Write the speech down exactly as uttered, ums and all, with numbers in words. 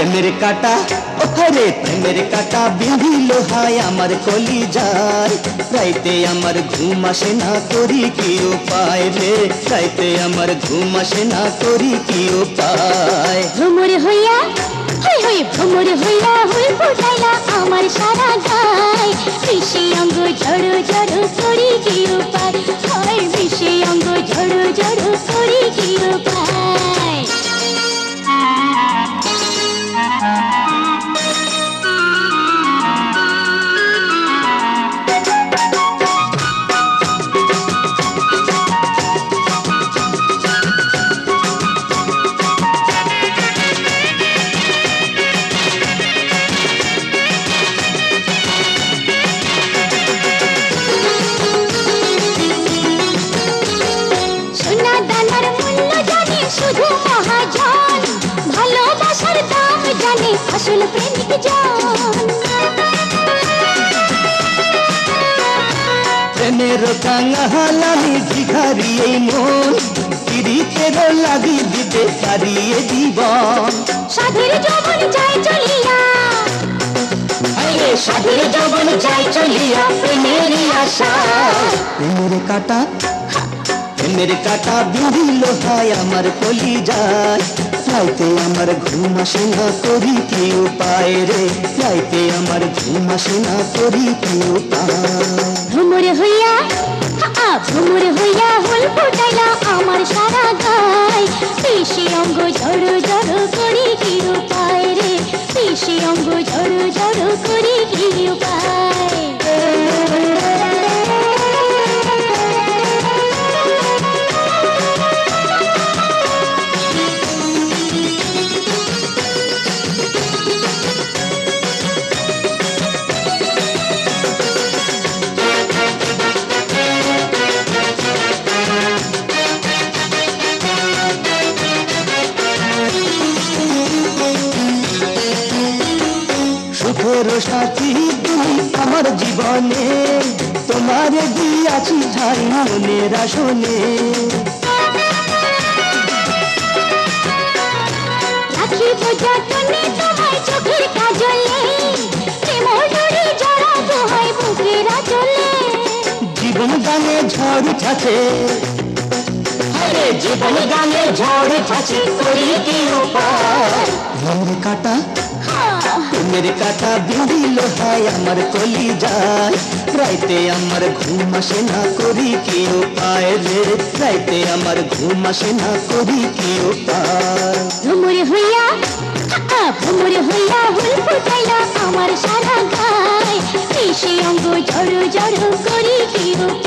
প্রেমের কাটা ওরে প্রেমের কাটা বিঁধিল হায় আমার কলিজায় রাইতে আমার ঘুম আসে না করি কি উপায় রে রাইতে আমার ঘুম আসে না করি কি উপায় ভ্রমর হইয়া হই হই ভ্রমর হইয়া হুল ফুটাইলা আমার সারা গায় বিষে অঙ্গ ঝড় ঝড় করি কি উপায় হয় বিষে অঙ্গ ঝড় ঝড় করি কি উপায় আসল প্রেমিক জন প্রেমের কাঙালামি ভিখারি এই মন পিরিতের লাগি দিতে পারিয়ে জীবন সাধের যৌবন যায় চলিয়া আরে সাধের যৌবন যায় চলিয়া প্রেমের আশা প্রেমের কাটা প্রেমের কাটা বিঁধিল হায় আমার কলিজায় রাইতে আমার ঘুম আসে না করি কি উপায় রে রাইতে আমার ঘুম আসে না করি কি উপায় ভ্রমর হইয়া ভ্রমর হইয়া হুল ফুটাইলা আমার সারা গায় বিষে অঙ্গ ঝড় ঝড় করি কি উপায় রে বিষে অঙ্গ ঝড় ঝড় করি কি উপায় সুখের সাথী তুমি আমার জীবনে তোমার দিয়াছি ঠাই মনের আসনে রাখিব যতনে তোমায় চোখের কাজলে প্রেম ডোরে জড়াবো হয় বুকের আঁচলে জীবন গানে ঝড় ছাছে আরে জীবন গানে ঝড় ছাছে করি কি উপায় প্রেমের কাটা প্রেমের কাটা বিঁধিল হায় আমার কলিজায় রাইতে আমার ঘুম আসে না করি কি উপায় রে রাইতে আমার ঘুম আসে না করি কি উপায় ভ্রমর হইয়া ভ্রমর হইয়া হুল ফুটাইলা আমার সারা গায় বিষে অঙ্গ ঝড় ঝড় করি কি উপায়